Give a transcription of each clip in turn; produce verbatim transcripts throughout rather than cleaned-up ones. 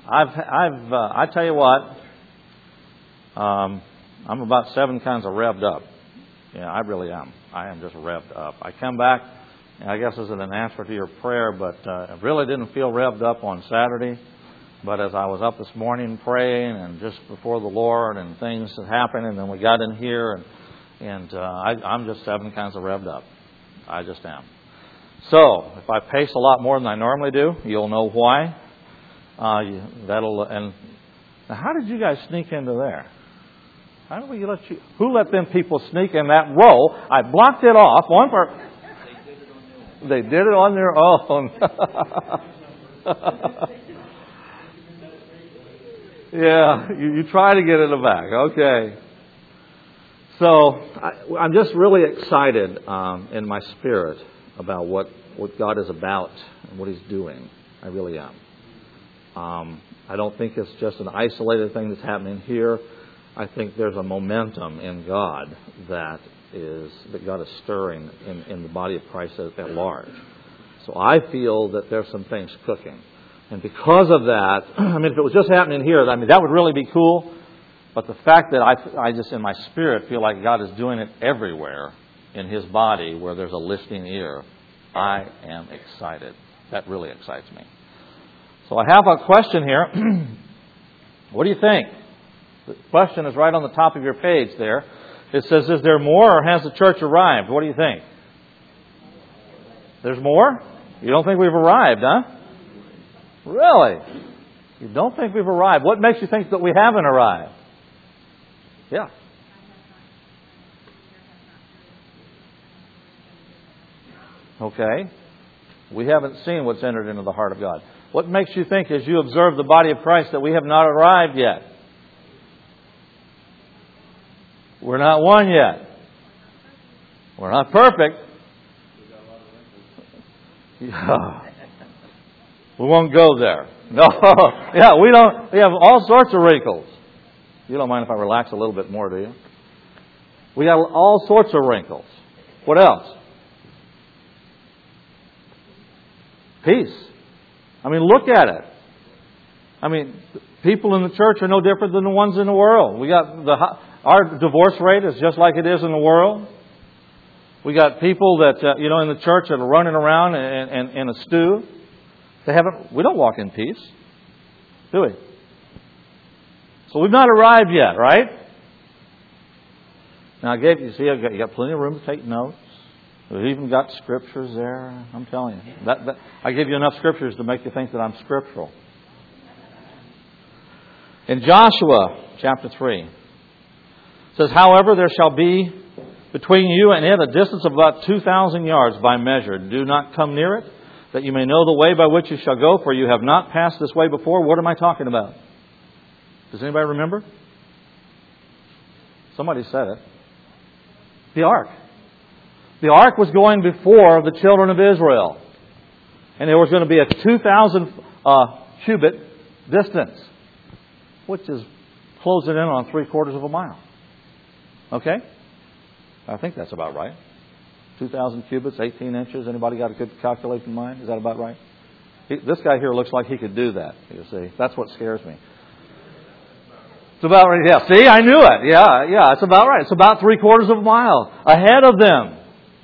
I've, I've, uh, I tell you what, um, I'm about seven kinds of revved up. Yeah, I really am. I am just revved up. I come back, and I guess this is an answer to your prayer, but uh, I really didn't feel revved up on Saturday. But as I was up this morning praying and just before the Lord and things that happened, and then we got in here, and, and uh, I, I'm just seven kinds of revved up. I just am. So, if I pace a lot more than I normally do, you'll know why. Uh, you, that'll and now how did you guys sneak into there? How did we let you? Who let them people sneak in that row? I blocked it off. One part. They did it on their own. Yeah, you, you try to get in the back. Okay. So I, I'm just really excited um, in my spirit about what, what God is about and what He's doing. I really am. Um, I don't think it's just an isolated thing that's happening here. I think there's a momentum in God that is that God is stirring in, in the body of Christ at, at large. So I feel that there's some things cooking. And because of that, I mean, if it was just happening here, I mean, that would really be cool. But the fact that I, I just in my spirit feel like God is doing it everywhere in His body where there's a listening ear, I am excited. That really excites me. So I have a question here. What do you think? The question is right on the top of your page there. It says, is there more or has the church arrived? What do you think? There's more? You don't think we've arrived, huh? Really? You don't think we've arrived? What makes you think that we haven't arrived? Yeah. Okay. We haven't seen what's entered into the heart of God. What makes you think as you observe the body of Christ that we have not arrived yet? We're not one yet. We're not perfect. Yeah. We won't go there. No. Yeah, we don't. We have all sorts of wrinkles. You don't mind if I relax a little bit more, do you? We got all sorts of wrinkles. What else? Peace. I mean, look at it. I mean, people in the church are no different than the ones in the world. We got the our divorce rate is just like it is in the world. We got people that uh, you know in the church that are running around in, in, in a stew. They haven't. We don't walk in peace, do we? So we've not arrived yet, right? Now I gave you see, I got, you got plenty of room to take notes. We've even got scriptures there. I'm telling you, that, that I give you enough scriptures to make you think that I'm scriptural. In Joshua chapter three, it says, "However, there shall be between you and it a distance of about two thousand yards by measure. Do not come near it, that you may know the way by which you shall go, for you have not passed this way before." What am I talking about? Does anybody remember? Somebody said it. The ark. The ark was going before the children of Israel. And there was going to be a two thousand uh, cubit distance, which is closing in on three quarters of a mile. Okay? I think that's about right. two thousand cubits, eighteen inches. Anybody got a good calculation in mind? Is that about right? He, this guy here looks like he could do that, you see. That's what scares me. It's about right. Yeah, see, I knew it. Yeah, yeah, it's about right. It's about three quarters of a mile ahead of them.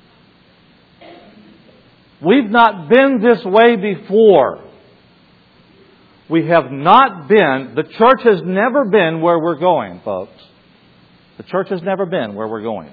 We've not been this way before. We have not been, the church has never been where we're going, folks. The church has never been where we're going.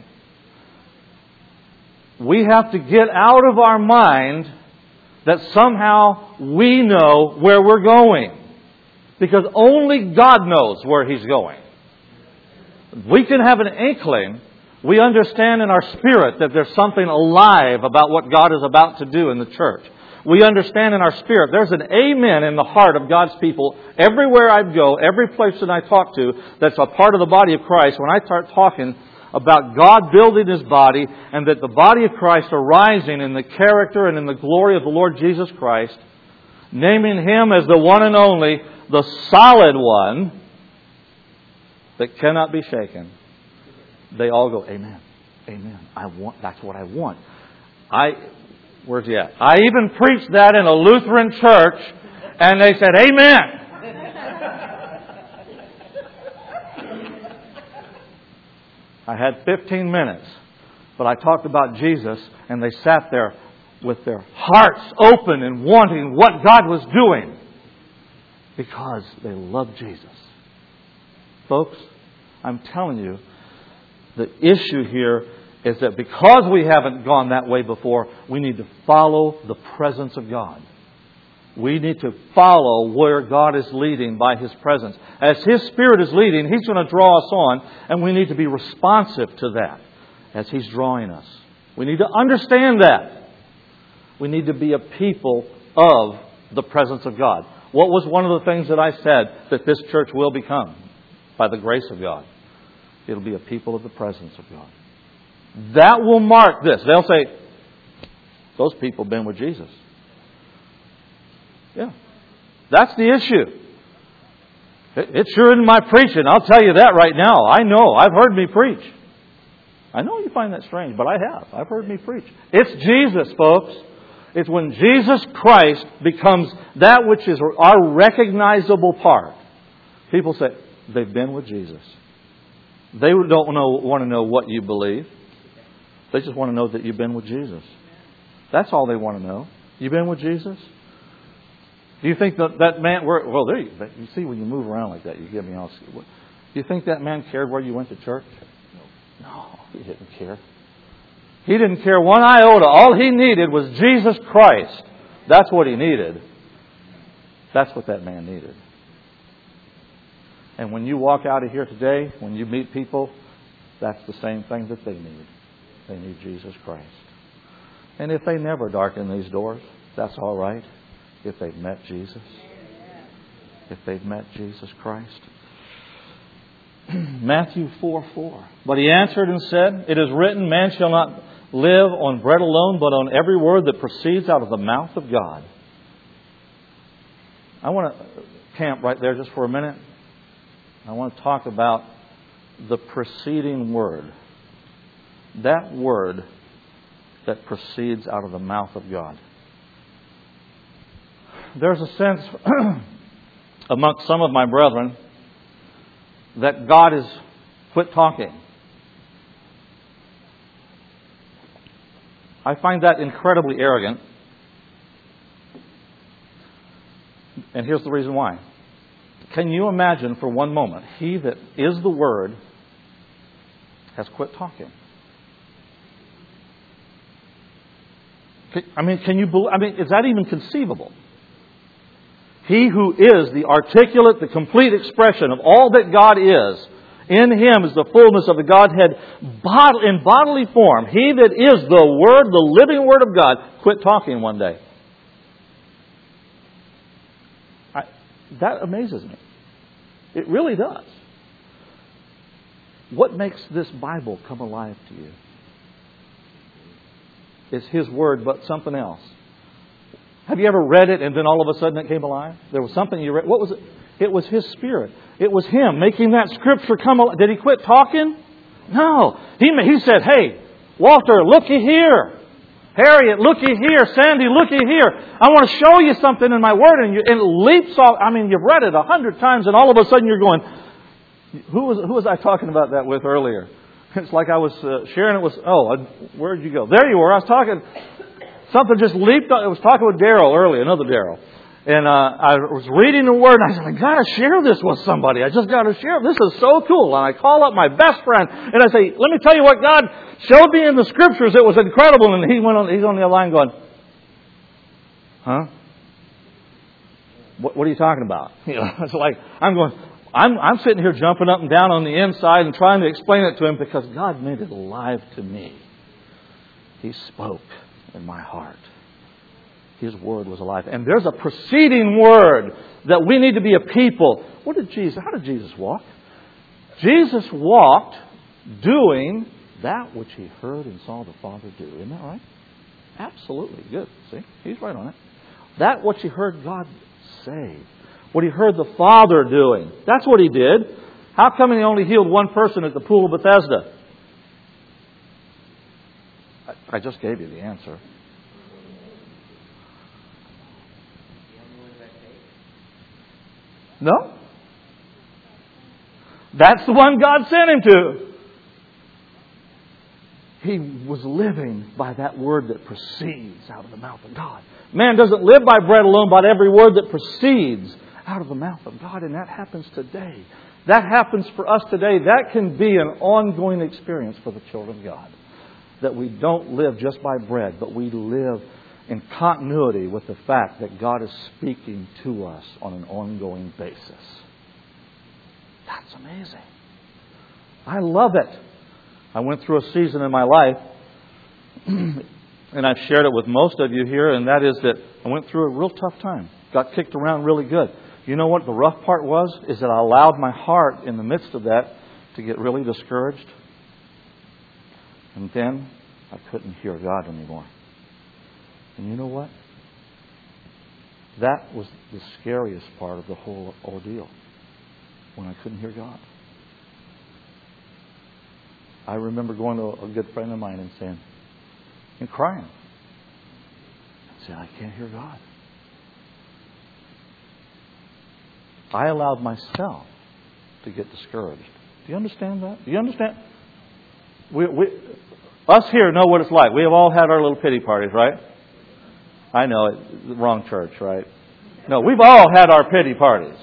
We have to get out of our mind that somehow we know where we're going. Because only God knows where He's going. We can have an inkling. We understand in our spirit that there's something alive about what God is about to do in the church. We understand in our spirit there's an amen in the heart of God's people. Everywhere I go, every place that I talk to that's a part of the body of Christ, when I start talking about God building His body and that the body of Christ arising in the character and in the glory of the Lord Jesus Christ, naming Him as the one and only, the solid one that cannot be shaken, they all go, amen, amen. I want, that's what I want. I, where's he at? I even preached that in a Lutheran church and they said, amen. I had fifteen minutes, but I talked about Jesus, and they sat there with their hearts open and wanting what God was doing because they loved Jesus. Folks, I'm telling you, the issue here is that because we haven't gone that way before, we need to follow the presence of God. We need to follow where God is leading by His presence. As His Spirit is leading, He's going to draw us on, and we need to be responsive to that as He's drawing us. We need to understand that. We need to be a people of the presence of God. What was one of the things that I said that this church will become by the grace of God? It'll be a people of the presence of God. That will mark this. They'll say, those people have been with Jesus. Yeah. That's the issue. It, it sure isn't my preaching. I'll tell you that right now. I know. I've heard me preach. I know you find that strange, but I have. I've heard me preach. It's Jesus, folks. It's when Jesus Christ becomes that which is our recognizable part. People say, they've been with Jesus. They don't know, want to know what you believe. They just want to know that you've been with Jesus. That's all they want to know. You've been with Jesus? Do you think that that man... Well, there you, you see when you move around like that, you get me all... Do you think that man cared where you went to church? No, he didn't care. He didn't care one iota. All he needed was Jesus Christ. That's what he needed. That's what that man needed. And when you walk out of here today, when you meet people, that's the same thing that they need. They need Jesus Christ. And if they never darken these doors, that's all right. If they've met Jesus. If they've met Jesus Christ. Matthew four four. But he answered and said, it is written, man shall not live on bread alone, but on every word that proceeds out of the mouth of God. I want to camp right there just for a minute. I want to talk about the preceding word. That word that proceeds out of the mouth of God. There's a sense amongst some of my brethren that God has quit talking. I find that incredibly arrogant. And here's the reason why. Can you imagine for one moment, He that is the Word has quit talking? I mean, can you believe, I mean, is that even conceivable? He who is the articulate, the complete expression of all that God is, in Him is the fullness of the Godhead in bodily form. He that is the Word, the living Word of God, quit talking one day. I, that amazes me. It really does. What makes this Bible come alive to you? Is His Word but something else? Have you ever read it and then all of a sudden it came alive? There was something you read. What was it? It was His Spirit. It was Him making that Scripture come alive. Did He quit talking? No. He, he said, hey, Walter, looky here. Harriet, looky here. Sandy, looky here. I want to show you something in my Word. And, you, and it leaps off. I mean, you've read it a hundred times and all of a sudden you're going, who was, who was I talking about that with earlier? It's like I was uh, sharing it with, oh, where'd you go? There you were. I was talking... Something just leaped up. I was talking with Daryl earlier, another Daryl. And uh, I was reading the Word and I said, I got to share this with somebody. I just got to share it. This is so cool. And I call up my best friend and I say, let me tell you what God showed me in the Scriptures. It was incredible. And he went on, he's on the other line going, huh? What, what are you talking about? You know, it's like, I'm going, I'm, I'm sitting here jumping up and down on the inside and trying to explain it to him because God made it alive to me. He spoke in my heart. His Word was alive. And there's a preceding word that we need to be a people. What did Jesus, how did Jesus walk? Jesus walked doing that which He heard and saw the Father do. Isn't that right? Absolutely. Good. See? He's right on it. That which He heard God say. What He heard the Father doing. That's what He did. How come He only healed one person at the pool of Bethesda? I just gave you the answer. No? That's the one God sent Him to. he was living by that word that proceeds out of the mouth of God. Man doesn't live by bread alone, but every word that proceeds out of the mouth of God. And that happens today. That happens for us today. That can be an ongoing experience for the children of God. That we don't live just by bread, but we live in continuity with the fact that God is speaking to us on an ongoing basis. That's amazing. I love it. I went through a season in my life, and I've shared it with most of you here, and that is that I went through a real tough time. Got kicked around really good. You know what the rough part was? Is that I allowed my heart in the midst of that to get really discouraged. And then I couldn't hear God anymore. And you know what? That was the scariest part of the whole ordeal. When I couldn't hear God. I remember going to a good friend of mine and saying, and crying. And saying, I can't hear God. I allowed myself to get discouraged. Do you understand that? Do you understand? We, we, us here know what it's like. We have all had our little pity parties, right? I know it. The wrong church, right? No, we've all had our pity parties.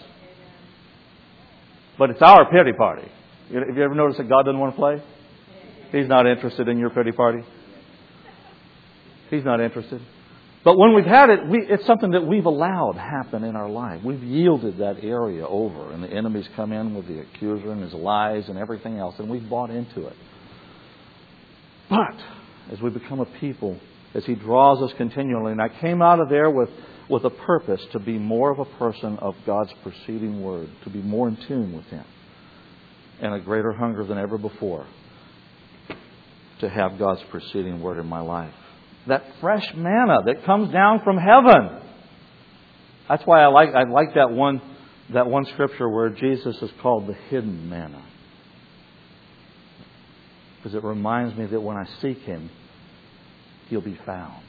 But it's our pity party. Have you ever noticed that God doesn't want to play? He's not interested in your pity party. He's not interested. But when we've had it, we, it's something that we've allowed happen in our life. We've yielded that area over. And the enemy's come in with the accuser and his lies and everything else. And we've bought into it. But as we become a people, as He draws us continually, and I came out of there with, with a purpose to be more of a person of God's proceeding Word, to be more in tune with Him, and a greater hunger than ever before to have God's proceeding Word in my life. That fresh manna that comes down from heaven. That's why I like I like that one that one scripture where Jesus is called the hidden manna. Because it reminds me that when I seek Him, He'll be found.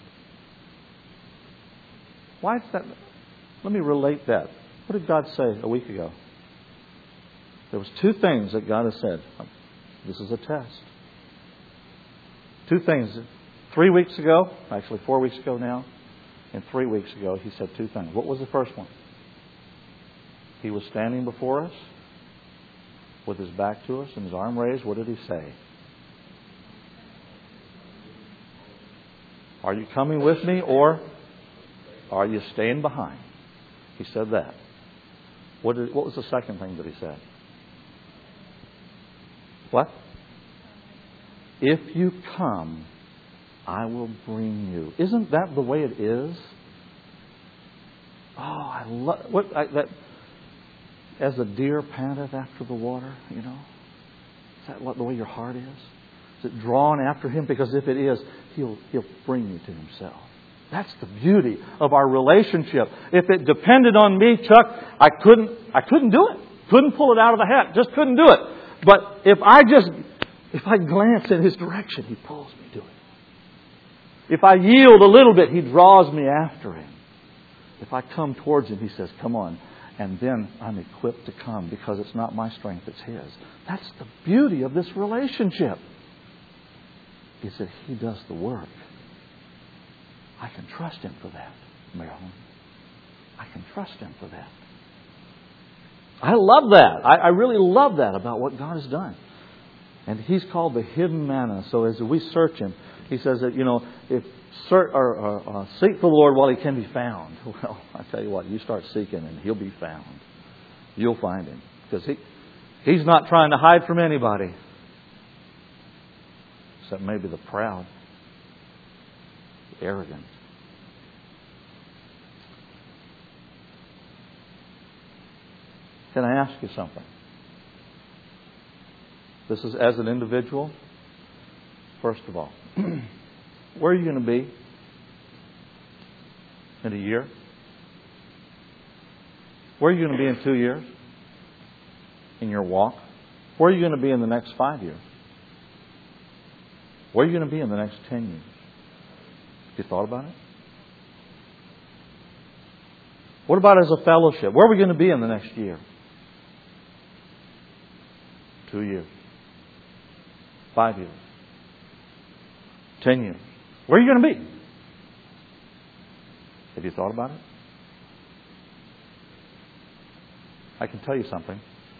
Why is that? Let me relate that. What did God say a week ago? There was two things that God has said. This is a test. Two things. Three weeks ago, actually four weeks ago now, and three weeks ago, He said two things. What was the first one? He was standing before us with His back to us and His arm raised. What did He say? Are you coming with me, or are you staying behind? He said that. What, did, what was the second thing that He said? What? If you come, I will bring you. Isn't that the way it is? Oh, I love what I, that. As the deer panteth after the water, you know. Is that what the way your heart is? Is it drawn after Him? Because if it is, He'll He'll bring you to Himself. That's the beauty of our relationship. If it depended on me, Chuck, I couldn't I couldn't do it. Couldn't pull it out of the hat. Just couldn't do it. But if I just if I glance in His direction, He pulls me to it. If I yield a little bit, He draws me after Him. If I come towards Him, He says, come on. And then I'm equipped to come because it's not my strength, it's His. That's the beauty of this relationship. Is that He does the work. I can trust Him for that, Marilyn. I can trust Him for that. I love that. I, I really love that about what God has done. And He's called the hidden manna. So as we search Him, He says that, you know, if search, or, or uh, seek the Lord while He can be found. Well, I tell you what, you start seeking and He'll be found. You'll find Him. Because he, He's not trying to hide from anybody. Except maybe the proud, the arrogant. Can I ask you something? This is as an individual. First of all, where are you going to be in a year? Where are you going to be in two years? In your walk? Where are you going to be in the next five years? Where are you going to be in the next ten years? Have you thought about it? What about as a fellowship? Where are we going to be in the next year? Two years. Five years. ten years. Where are you going to be? Have you thought about it? I can tell you something.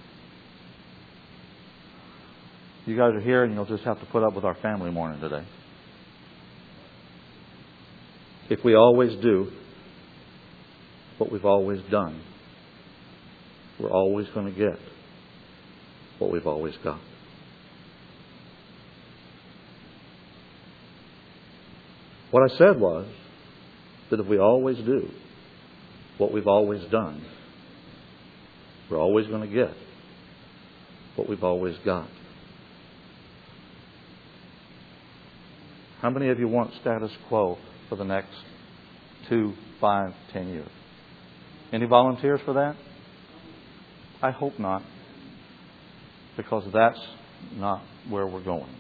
You guys are here and you'll just have to put up with our family morning today. If we always do what we've always done, we're always going to get what we've always got. What I said was that if we always do what we've always done, we're always going to get what we've always got. How many of you want status quo for the next two, five, ten years? Any volunteers for that? I hope not, because that's not where we're going.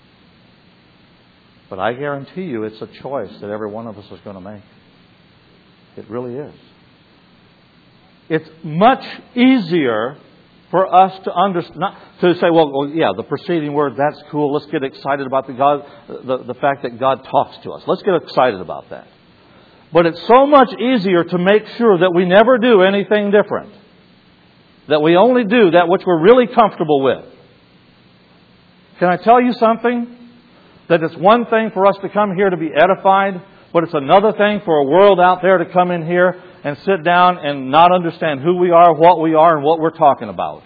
But I guarantee you it's a choice that every one of us is going to make. It really is. It's much easier for us to understand, not to say, well, well, yeah, the preceding word, that's cool. Let's get excited about the God, the, the fact that God talks to us. Let's get excited about that. But it's so much easier to make sure that we never do anything different. That we only do that which we're really comfortable with. Can I tell you something? That it's one thing for us to come here to be edified, but it's another thing for a world out there to come in here and sit down and not understand who we are, what we are, and what we're talking about.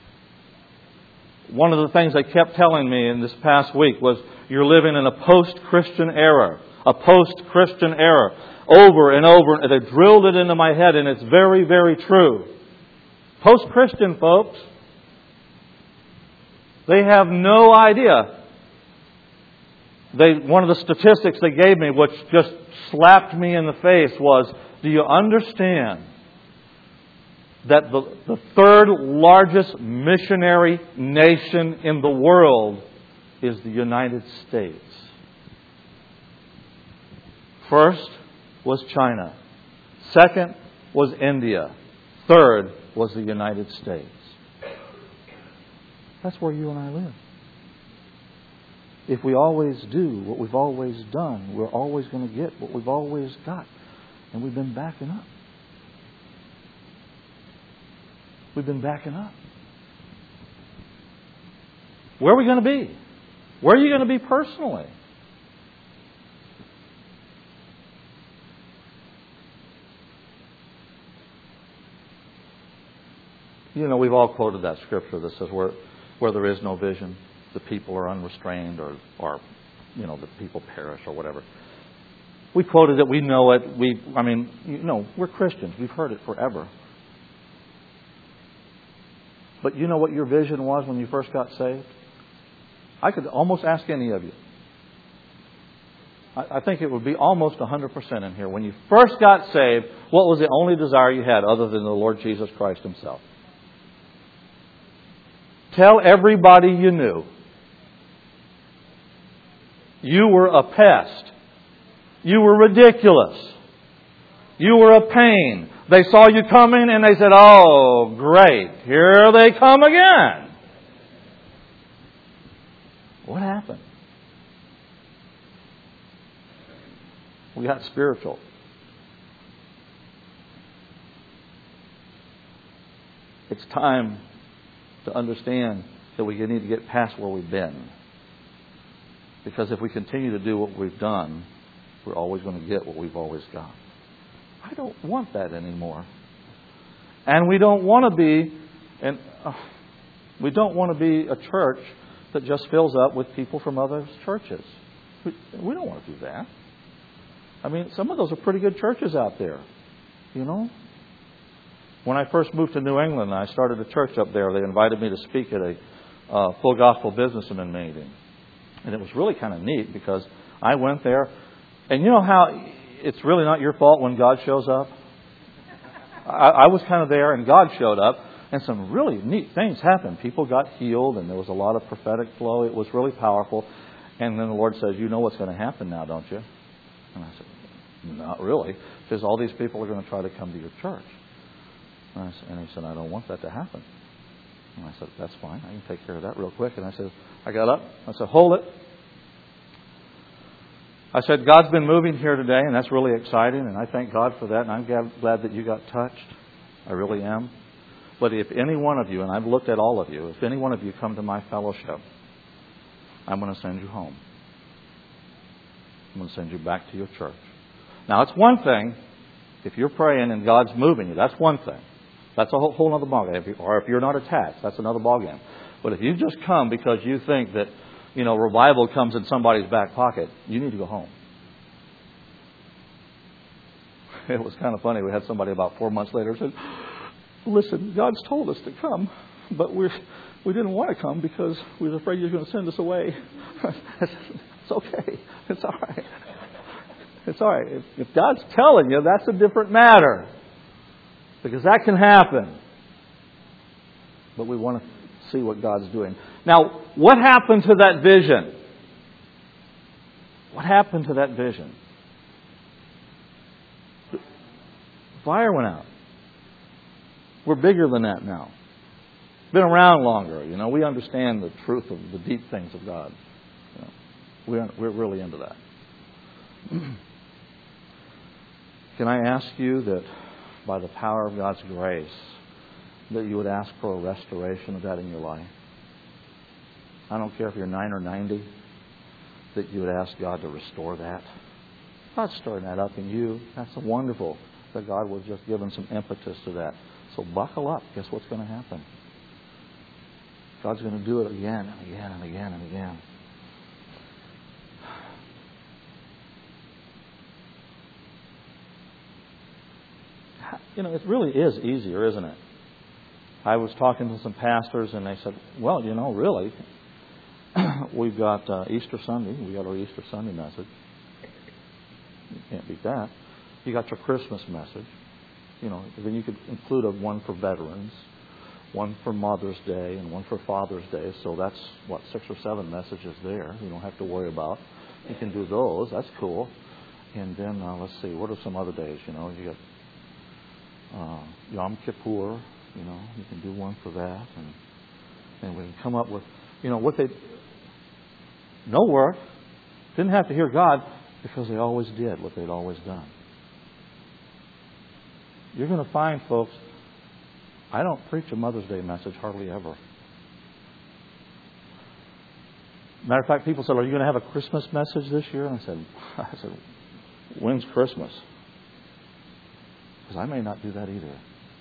One of the things they kept telling me in this past week was, you're living in a post-Christian era. A post-Christian era. Over and over. And they drilled it into my head, and it's very, very true. Post-Christian folks, they have no idea. They, one of the statistics they gave me, which just slapped me in the face, was, do you understand that the, the third largest missionary nation in the world is the United States? First was China. Second was India. Third was the United States. That's where you and I live. If we always do what we've always done, we're always going to get what we've always got. And we've been backing up. We've been backing up. Where are we going to be? Where are you going to be personally? You know, we've all quoted that scripture that says, where, where there is no vision, the people are unrestrained, or, or, you know, the people perish, or whatever. We quoted it. We know it. We, I mean, you know, we're Christians. We've heard it forever. But you know what your vision was when you first got saved? I could almost ask any of you. I, I think it would be almost one hundred percent in here. When you first got saved, what was the only desire you had other than the Lord Jesus Christ Himself? Tell everybody you knew. You were a pest. You were ridiculous. You were a pain. They saw you coming and they said, oh, great. Here they come again. What happened? We got spiritual. It's time to understand that we need to get past where we've been. Because if we continue to do what we've done, we're always going to get what we've always got. I don't want that anymore. And we don't want to be, and uh, we don't want to be a church that just fills up with people from other churches. We, we don't want to do that. I mean, some of those are pretty good churches out there, you know. When I first moved to New England, I started a church up there. They invited me to speak at a uh, full gospel businessman meeting. And it was really kind of neat because I went there. And you know how it's really not your fault when God shows up? I, I was kind of there and God showed up. And some really neat things happened. People got healed and there was a lot of prophetic flow. It was really powerful. And then the Lord says, you know what's going to happen now, don't you? And I said, not really. Because all these people are going to try to come to your church. And, I said, and he said, I don't want that to happen. And I said, that's fine. I can take care of that real quick. And I said, I got up. I said, hold it. I said, God's been moving here today, and that's really exciting, and I thank God for that, and I'm glad, glad that you got touched. I really am. But if any one of you, and I've looked at all of you, if any one of you come to my fellowship, I'm going to send you home. I'm going to send you back to your church. Now, it's one thing if you're praying and God's moving you. That's one thing. That's a whole, whole other ballgame. Or if you're not attached, that's another ballgame. But if you just come because you think that, you know, revival comes in somebody's back pocket, you need to go home. It was kind of funny. We had somebody about four months later said, listen, God's told us to come, but we're, we didn't want to come because we were afraid you were going to send us away. It's okay. It's all right. It's all right. If, if God's telling you, that's a different matter. Because that can happen. But we want to see what God's doing. Now, what happened to that vision? What happened to that vision? The fire went out. We're bigger than that now. Been around longer. You know, we understand the truth of the deep things of God. You know, we're, we're really into that. Can I ask you that by the power of God's grace, that you would ask for a restoration of that in your life? I don't care if you're nine or ninety, that you would ask God to restore that. God's stirring that up in you. That's wonderful that God was just giving some impetus to that. So buckle up. Guess what's going to happen? God's going to do it again and again and again and again. You know, it really is easier, isn't it? I was talking to some pastors and they said, well, you know, really, we've got uh, Easter Sunday. We got our Easter Sunday message. You can't beat that. You got your Christmas message. You know, then you could include a one for veterans, one for Mother's Day, and one for Father's Day. So that's, what, six or seven messages there you don't have to worry about. You can do those. That's cool. And then, uh, let's see, what are some other days? You know, you got uh, Yom Kippur. You know, you can do one for that. And, and we can come up with, you know, what they... No work. Didn't have to hear God because they always did what they'd always done. You're going to find, folks, I don't preach a Mother's Day message hardly ever. Matter of fact, people said, are you going to have a Christmas message this year? And I said, I said, when's Christmas? Because I may not do that either.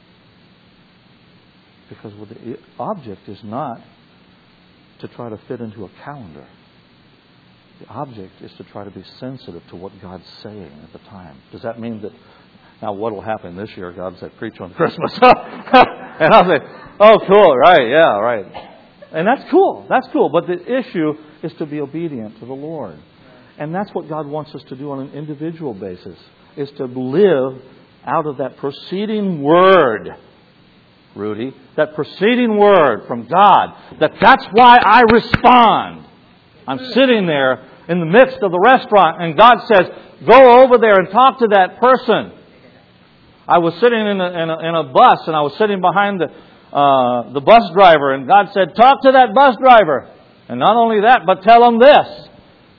Because the object is not to try to fit into a calendar. The object is to try to be sensitive to what God's saying at the time. Does that mean that now what will happen this year? God said, preach on Christmas. And I'll say, oh, cool, right, yeah, right. And that's cool, that's cool. But the issue is to be obedient to the Lord. And that's what God wants us to do on an individual basis, is to live out of that preceding word, Rudy, that preceding word from God, that that's why I respond. I'm sitting there in the midst of the restaurant and God says, go over there and talk to that person. I was sitting in a, in a, in a bus and I was sitting behind the, uh, the bus driver and God said, talk to that bus driver. And not only that, but tell him this.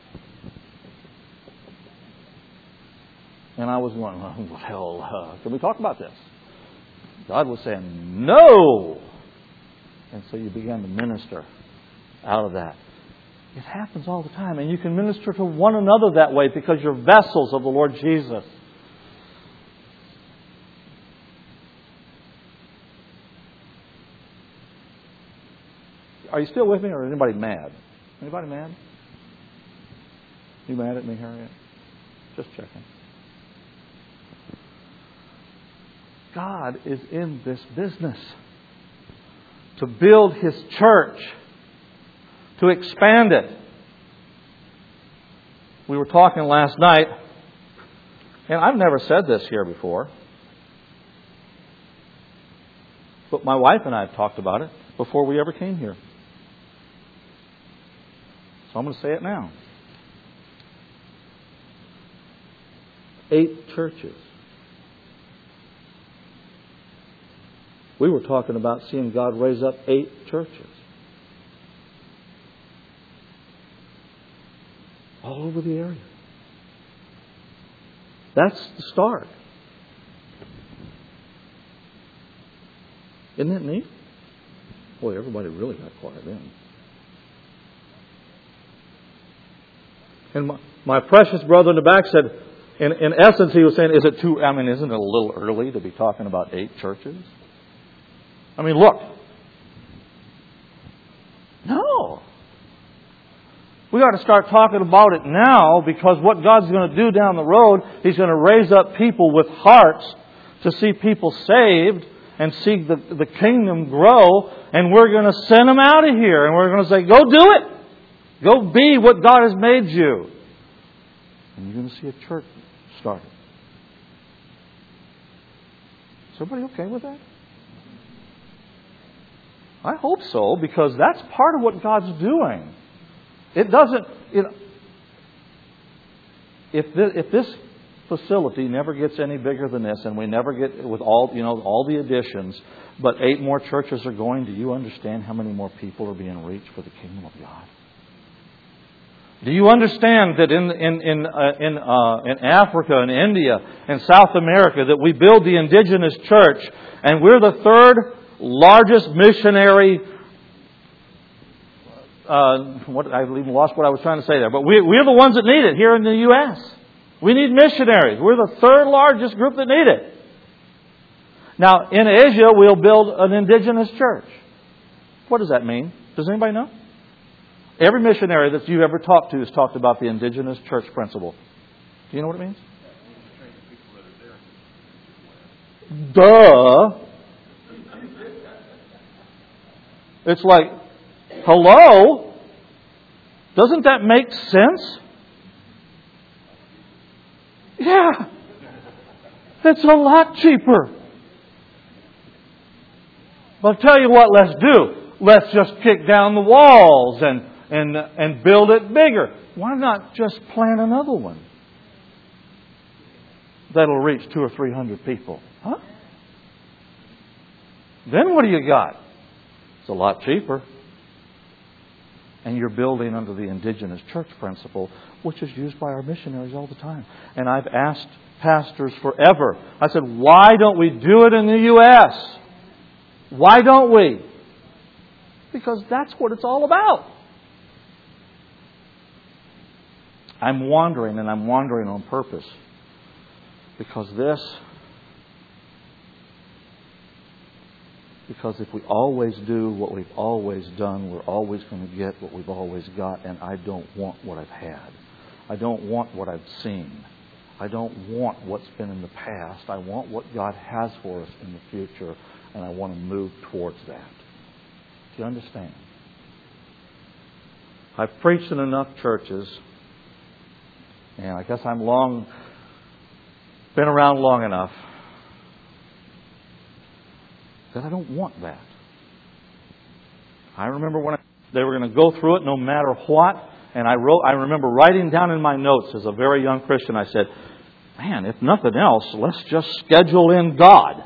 And I was going, oh, hell, uh, can we talk about this? God was saying, no. And so you began to minister out of that. It happens all the time. And you can minister to one another that way because you're vessels of the Lord Jesus. Are you still with me or is anybody mad? Anybody mad? You mad at me, Harriet? Just checking. God is in this business to build His church, to expand it. We were talking last night, and I've never said this here before, but my wife and I have talked about it before we ever came here. So I'm going to say it now. Eight churches. We were talking about seeing God raise up eight churches. All over the area. That's the start. Isn't that neat? Boy, everybody really got quiet then. And my, my precious brother in the back said, in, in essence, he was saying, is it too, I mean, isn't it a little early to be talking about eight churches? I mean, look. No. We got to start talking about it now, because what God's going to do down the road, He's going to raise up people with hearts to see people saved and see the, the kingdom grow, and we're going to send them out of here, and we're going to say, go do it. Go be what God has made you. And you're going to see a church started. Is everybody okay with that? I hope so, because that's part of what God's doing. It doesn't, you know, if this, if this facility never gets any bigger than this, and we never get with all, you know, all the additions, but eight more churches are going, do you understand how many more people are being reached for the kingdom of God? Do you understand that in in in uh, in, uh, in Africa and India and South America that we build the indigenous church, and we're the third largest missionary? Uh, what I even lost what I was trying to say there, but we, we're the ones that need it here in the U S We need missionaries. We're the third largest group that need it. Now, in Asia, we'll build an indigenous church. What does that mean? Does anybody know? Every missionary that you've ever talked to has talked about the indigenous church principle. Do you know what it means? Duh. It's like, hello? Doesn't that make sense? Yeah. It's a lot cheaper. But I'll tell you what let's do. Let's just kick down the walls and And and build it bigger. Why not just plant another one that'll reach two or three hundred people? Huh? Then what do you got? It's a lot cheaper. And you're building under the indigenous church principle, which is used by our missionaries all the time. And I've asked pastors forever. I said, why don't we do it in the U S? Why don't we? Because that's what it's all about. I'm wandering, and I'm wandering on purpose. Because this, because if we always do what we've always done, we're always going to get what we've always got, and I don't want what I've had. I don't want what I've seen. I don't want what's been in the past. I want what God has for us in the future, and I want to move towards that. Do you understand? I've preached in enough churches. And I guess I'm long, been around long enough that I don't want that. I remember when I, they were going to go through it no matter what. And I wrote, I remember writing down in my notes as a very young Christian, I said, man, if nothing else, let's just schedule in God.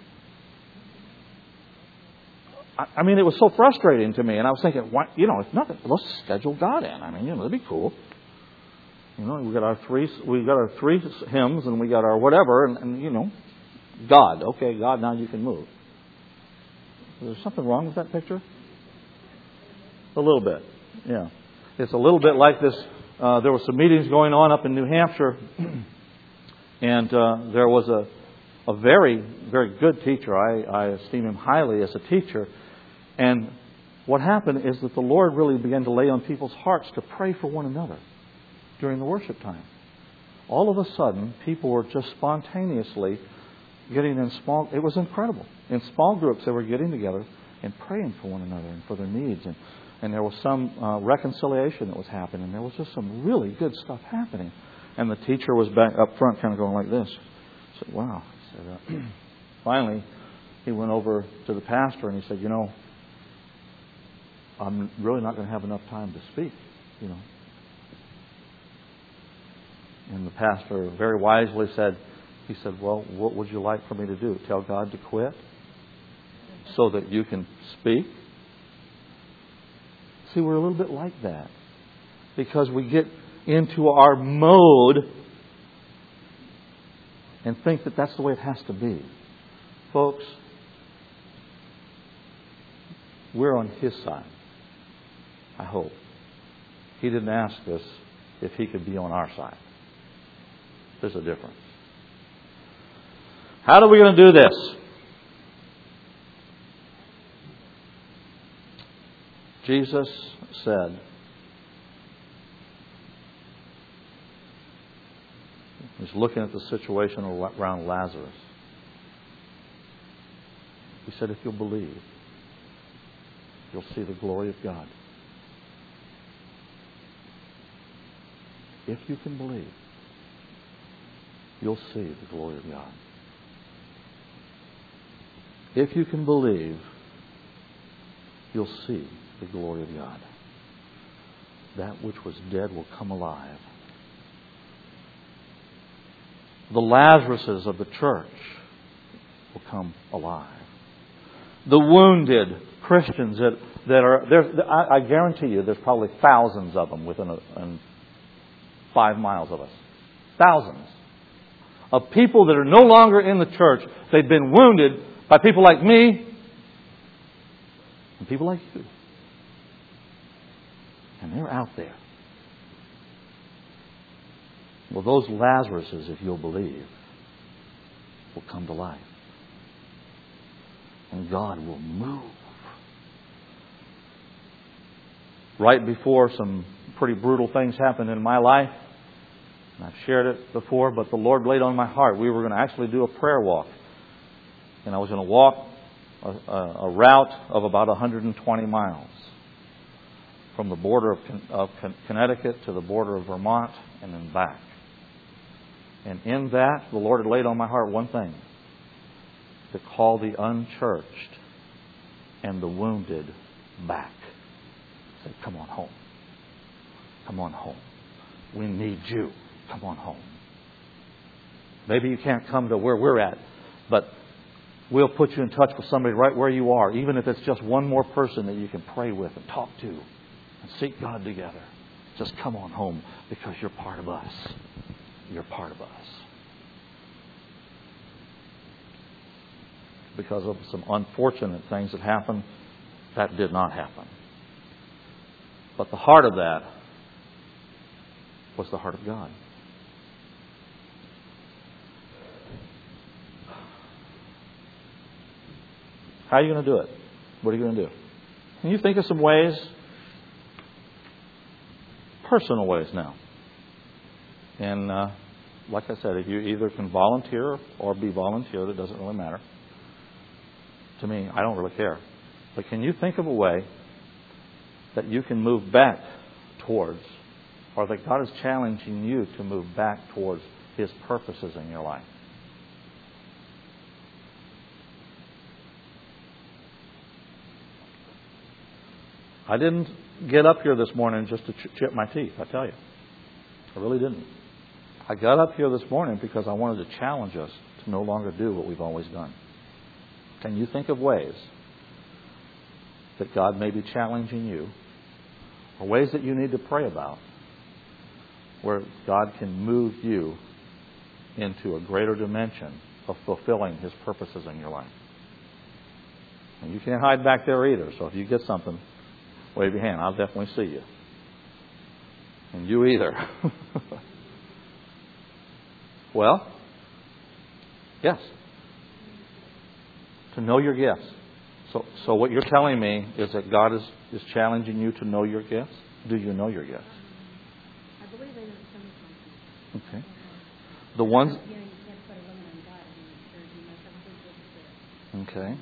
I, I mean, it was so frustrating to me. And I was thinking, why, you know, if nothing, let's schedule God in. I mean, you know, that'd be cool. You know, we got our three, we got our three hymns, and we got our whatever, and, and you know, God. Okay, God, now you can move. Is there something wrong with that picture? A little bit, yeah. It's a little bit like this. Uh, there were some meetings going on up in New Hampshire, and uh, there was a a very, very good teacher. I, I esteem him highly as a teacher. And what happened is that the Lord really began to lay on people's hearts to pray for one another during the worship time. All of a sudden, people were just spontaneously getting in small... It was incredible. In small groups, they were getting together and praying for one another and for their needs. And, and there was some uh, reconciliation that was happening. There was just some really good stuff happening. And the teacher was back up front kind of going like this. I said, wow. I said, uh, finally, he went over to the pastor and he said, you know, I'm really not going to have enough time to speak, you know. And the pastor very wisely said, he said, well, what would you like for me to do? Tell God to quit so that you can speak? See, we're a little bit like that. Because we get into our mode and think that that's the way it has to be. Folks, we're on His side. I hope. He didn't ask us if He could be on our side. There's a difference. How are we going to do this? Jesus said, He's looking at the situation around Lazarus. He said, if you'll believe, you'll see the glory of God. If you can believe, you'll see the glory of God. If you can believe, you'll see the glory of God. That which was dead will come alive. The Lazaruses of the church will come alive. The wounded Christians that, that are there, I, I guarantee you there's probably thousands of them within a, in five miles of us. Thousands of people that are no longer in the church. They've been wounded by people like me and people like you. And they're out there. Well, those Lazaruses, if you'll believe, will come to life. And God will move. Right before some pretty brutal things happened in my life, and I've shared it before, but the Lord laid on my heart, we were going to actually do a prayer walk. And I was going to walk a, a, a route of about one hundred twenty miles. From the border of, of Connecticut to the border of Vermont and then back. And in that, the Lord had laid on my heart one thing. To call the unchurched and the wounded back. Say, come on home. Come on home. We need you. Come on home. Maybe you can't come to where we're at, but we'll put you in touch with somebody right where you are, even if it's just one more person that you can pray with and talk to and seek God together. Just come on home because you're part of us. You're part of us. Because of some unfortunate things that happened, that did not happen. But the heart of that was the heart of God. How are you going to do it? What are you going to do? Can you think of some ways? Personal ways now. And uh, like I said, if you either can volunteer or be volunteered, it doesn't really matter. To me, I don't really care. But can you think of a way that you can move back towards, or that God is challenging you to move back towards His purposes in your life? I didn't get up here this morning just to ch- chip my teeth, I tell you. I really didn't. I got up here this morning because I wanted to challenge us to no longer do what we've always done. Can you think of ways that God may be challenging you, or ways that you need to pray about, where God can move you into a greater dimension of fulfilling His purposes in your life? And you can't hide back there either, so if you get something, wave your hand. I'll definitely see you. And you either. Well, yes. To know your gifts. So so what you're telling me is that God is, is challenging you to know your gifts? Do you know your gifts? I believe I know some of them. Okay. The ones... Okay.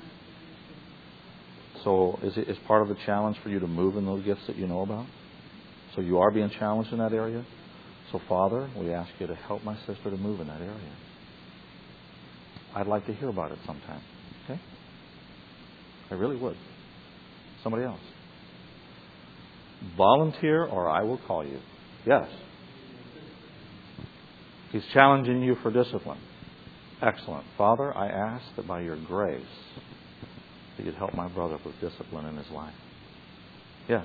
So is it is part of the challenge for you to move in those gifts that you know about? So you are being challenged in that area? So Father, we ask you to help my sister to move in that area. I'd like to hear about it sometime. Okay? I really would. Somebody else. Volunteer or I will call you. Yes. He's challenging you for discipline. Excellent. Father, I ask that by your grace that you'd help my brother with discipline in his life. Yes.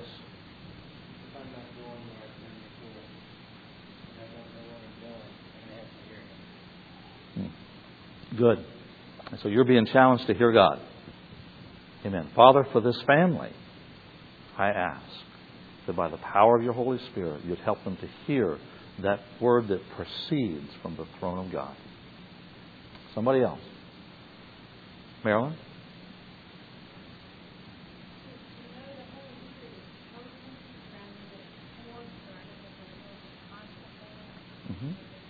Good. And so you're being challenged to hear God. Amen. Father, for this family, I ask that by the power of your Holy Spirit, you'd help them to hear that word that proceeds from the throne of God. Somebody else. Marilyn? Mm-hmm.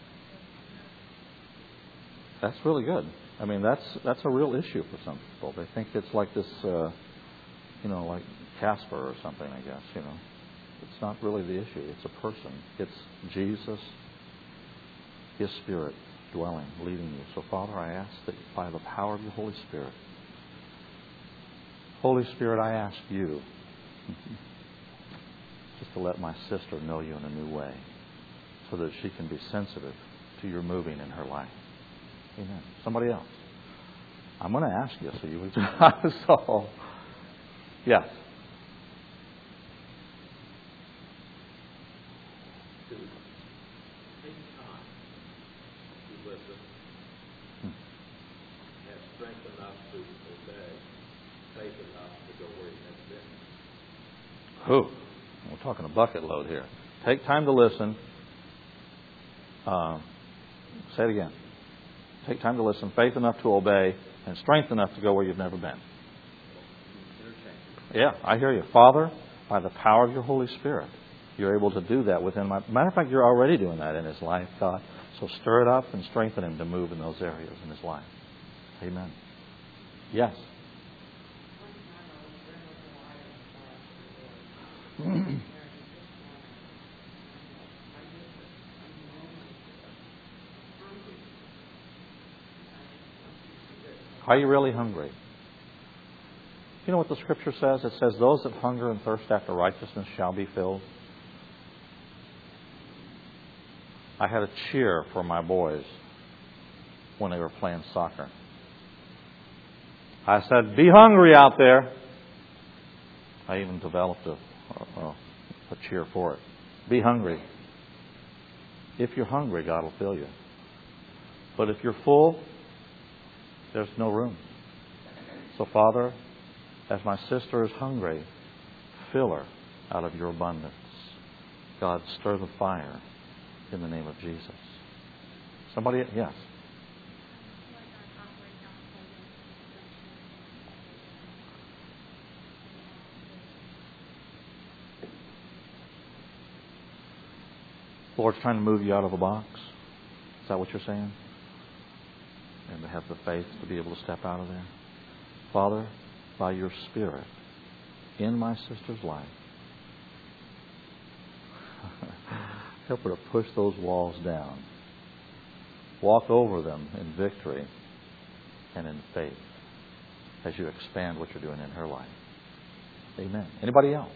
That's really good. I mean, that's that's a real issue for some people. They think it's like this, uh, you know, like Casper or something, I guess, you know. It's not really the issue. It's a person. It's Jesus, His Spirit dwelling, leading you. So, Father, I ask that by the power of your Holy Spirit, Holy Spirit, I ask you just to let my sister know you in a new way so that she can be sensitive to your moving in her life. Amen. Somebody else. I'm going to ask you, so you would. So, yes. Strength enough to obey, faith enough to go where He has been. Who? We're talking a bucket load here. Take time to listen. Uh, say it again. Take time to listen, faith enough to obey, and strength enough to go where you've never been. Yeah, I hear you. Father, by the power of your Holy Spirit, you're able to do that within my... Matter of fact, you're already doing that in his life, God. So stir it up and strengthen him to move in those areas in his life. Amen. Yes. Are you really hungry? You know what the Scripture says? It says, those that hunger and thirst after righteousness shall be filled. I had a cheer for my boys when they were playing soccer. I said, be hungry out there. I even developed a, a, a cheer for it. Be hungry. If you're hungry, God will fill you. But if you're full, there's no room. So, Father, as my sister is hungry, fill her out of your abundance. God, stir the fire in the name of Jesus. Somebody, yes. The Lord's trying to move you out of a box. Is that what you're saying? And to have the faith to be able to step out of there. Father, by your Spirit, in my sister's life, help her to push those walls down. Walk over them in victory and in faith as you expand what you're doing in her life. Amen. Anybody else?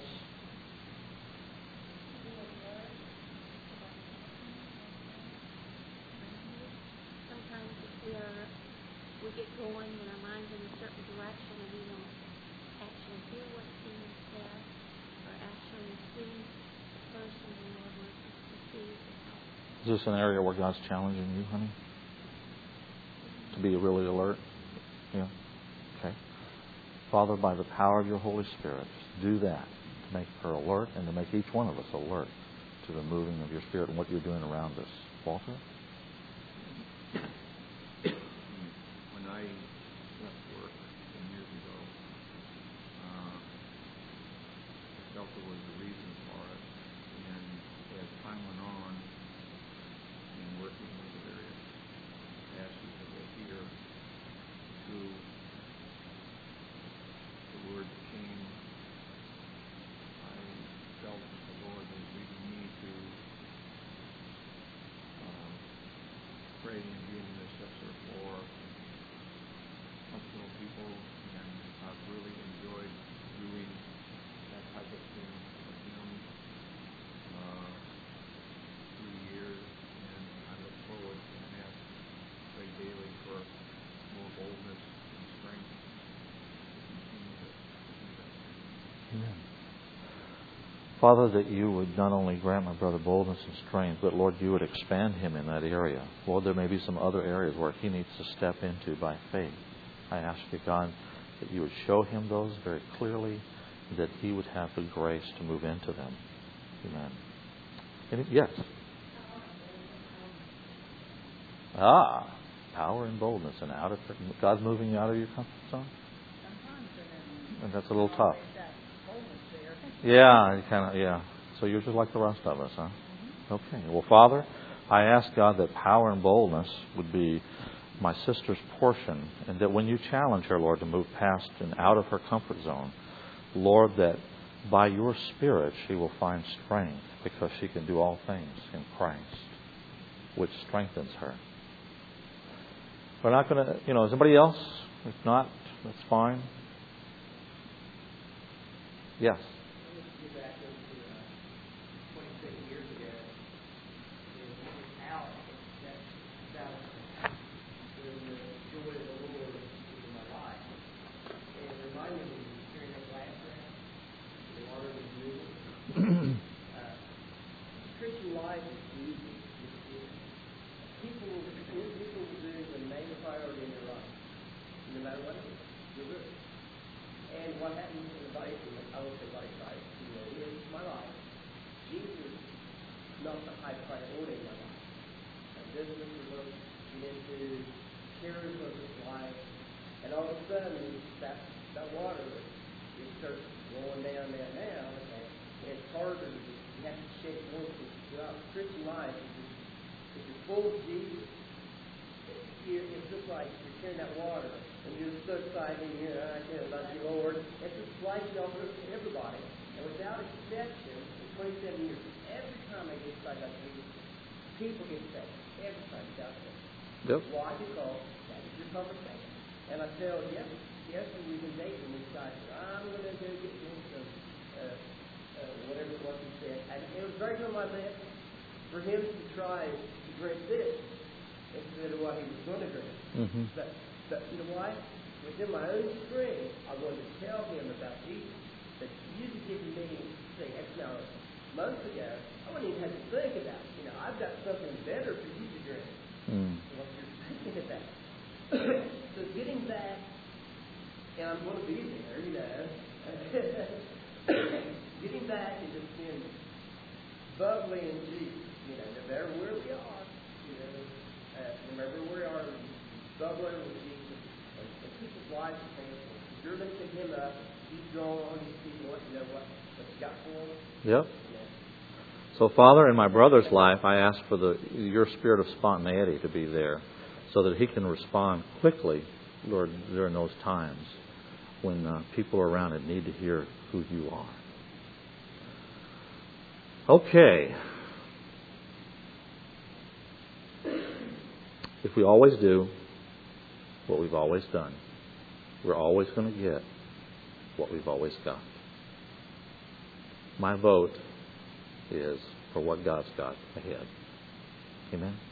We get going in our minds in a certain direction and we don't actually hear what's being said or actually see the person the Lord wants us to see and help. Is this an area where God's challenging you, honey? To be really alert? Yeah. Okay. Father, by the power of your Holy Spirit, do that to make her alert and to make each one of us alert to the moving of your Spirit and what you're doing around us. Walter? I left work some years ago. Uh, I felt there was a reason for it, and as time went on, in working with the various pastors that were here, through the word that came, I felt that the Lord was leading me to uh, pray and be an intercessor for functional people, and I've really enjoyed doing that type of thing with him uh, through the years, and I look forward and ask, pray daily for more boldness and strength to continue to do that. Amen. Father, that you would not only grant my brother boldness and strength, but Lord, you would expand him in that area. Lord, there may be some other areas where he needs to step into by faith. I ask you, God, that you would show him those very clearly, that he would have the grace to move into them. Amen. Any, yes? Ah, power and boldness, and out of God's moving you out of your comfort zone. And that's a little tough. Yeah, you kind of yeah. So you're just like the rest of us, huh? Okay. Well, Father, I ask God that power and boldness would be my sister's portion, and that when you challenge her, Lord, to move past and out of her comfort zone, Lord, that by your Spirit she will find strength, because she can do all things in Christ, which strengthens her. We're not going to, you know, is anybody else? If not, that's fine. Yes. Christian life is easy. People, people do the main priority in their life, no matter what it is. You're good. And what happens in the body, I won't say body Christ, you know, is my life. Jesus is not the high priority in my life. My business is what I get into, cares of this life, and all of a sudden, that, that water, it starts rolling down, down, down, and it's harder. You have to shake more throughout Christian life. If you're full of Jesus, it's just like you're carrying that water, and you're so excited, and you're, I can't love you, Lord. It's just splashing off to everybody. And without exception, in twenty-seven years, every time I get excited about Jesus, people get saved. Every time you got it. Yep. Why? Because that is your conversation. And I tell, yes, yes, we've been dating, and we decided, I'm going to go get me some, uh, uh, whatever it was he said. And it was right on my lips for him to try to drink this instead of what he was going to drink. Mm-hmm. But, but you know what? Within my own strength, I wanted to tell him about Jesus. That you didn't me, say, X now, months ago, I wouldn't even have to think about it. You know, I've got something better for you to drink. Mm. What you're thinking about. So getting back, and I'm going to be there, you know, getting back and just being bubbly in Jesus, you know, no matter where we are, you know, uh, no matter where we are, bubbling with Jesus, and, and people's lives are thankful. You're lifting him up, he's drawing on these people, you know what, what you got for them. Yep. You know. So, Father, in my brother's life, I ask for the your spirit of spontaneity to be there, so that he can respond quickly, Lord, during those times when uh, people around it need to hear who you are. Okay. If we always do what we've always done, we're always going to get what we've always got. My vote is for what God's got ahead. Amen.